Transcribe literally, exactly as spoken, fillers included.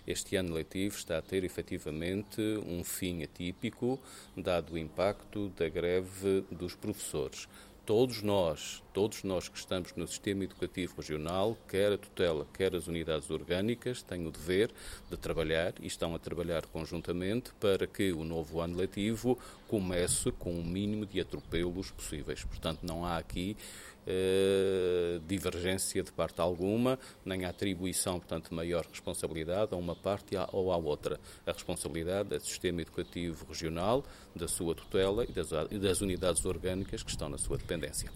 este ano letivo está a ter efetivamente um fim atípico, dado o impacto da greve dos professores. Todos nós, todos nós que estamos no sistema educativo regional, quer a tutela, quer as unidades orgânicas, têm o dever de trabalhar e estão a trabalhar conjuntamente para que o novo ano letivo comece com o mínimo de atropelos possíveis. Portanto, não há aqui eh, divergência de parte alguma, nem a atribuição, portanto, de maior responsabilidade a uma parte ou à outra. A responsabilidade é do sistema educativo regional, da sua tutela e das, e das unidades orgânicas que estão na sua dependência.